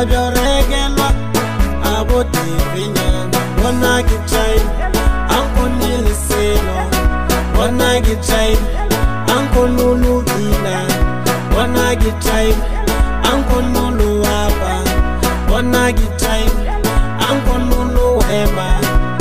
vyo regelwa abo tifinyana wana kichai anko niliselo wana kichai anko lulu ina wana kichai anko lulu wapa wana kichai anko lulu ema.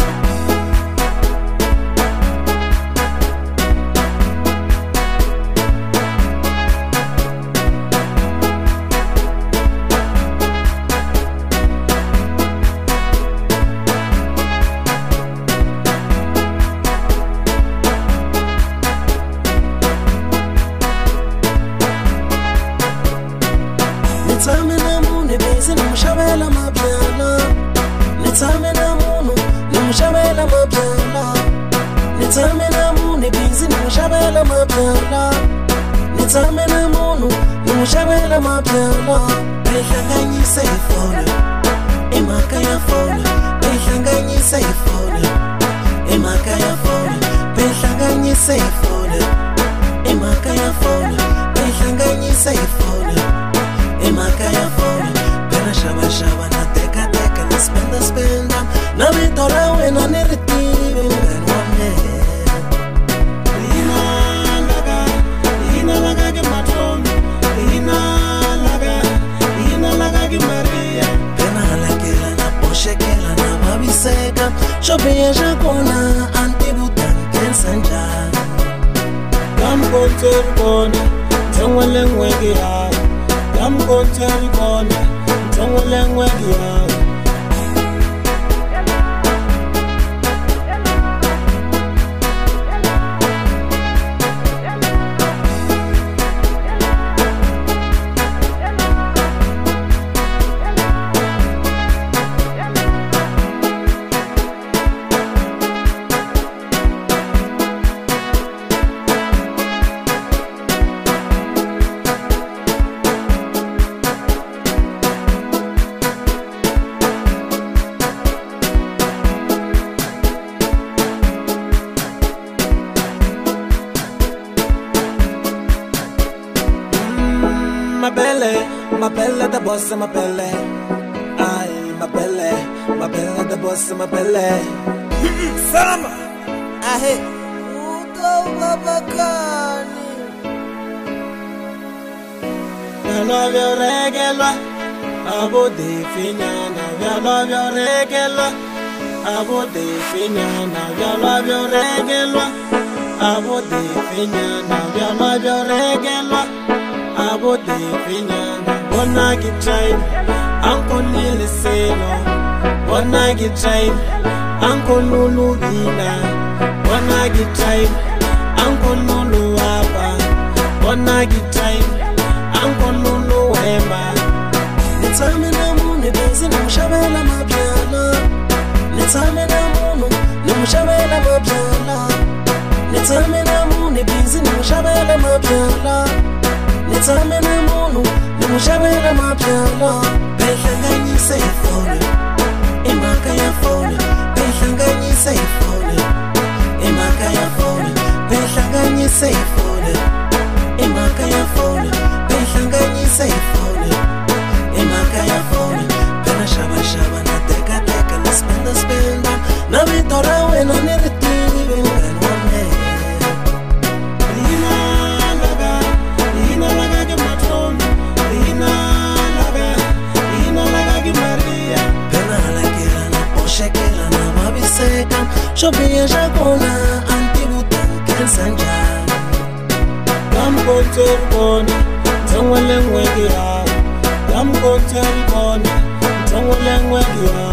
Nitsamena mune bezi nimushabela mabyala Nitsamena munu nimushabela mabyala Nitsamena mune bezi nimushabela mabyala Nitsamena munu nimushabela mabyala Behlanganyise ifone Emaka ya fone Behlanganyise ifone Emaka ya fone Behlanganyise ifone Emaka ya fone Behlanganyise ifone Emaka ya phone, pena shaba na teka na spenda na vitora wena ni ritivi mgani wa mne Ina laga ki matron Ina laga ki Maria Pena halakela na poshekela na babiseka Shopia shakona antibutan kensanja Kam konter kona Tengwele ngwegi ya I'm going to tell you, don't let me go. My belle, the boss of my belly. Aye, my belle, the boss of my belly. Summer, I hate Uto Babakani. I love your regular. Abo de Finana, I love your regular. Abo de Finana, I love your regular. Abo de Finana, I love your regular. Abo de Finana. Wanna get tried, Uncle Lily Selo. Wanna get tried, Uncle Lulu Dina. Wanna get tried, Uncle Lulu Wapa. Wanna get tried, Uncle Lulu Emma. Nitsamena mune bezi nimushabela mabyala Nitsamena munu nimushabela mabyala Nitsamena mune bezi nimushabela mabyala Nitsamena munu nimushabela mabyala Behlanganyise ifone Emaka ya fone Behlanganyise ifone Emaka ya fone Behlanganyise ifone Emaka ya fone Behlanganyise ifone Emaka ya fone Pena shaba na teka na spenda na vitora wena ni ritivi mgani wa mne Ina laga ki matron Ina laga ki Maria Pena halakela na poshekela na babiseka Shopia shakona antibutan kensanja Kam konter kona Tengwele ngwegi ya Kam konter kona Tengwele ngwegi ya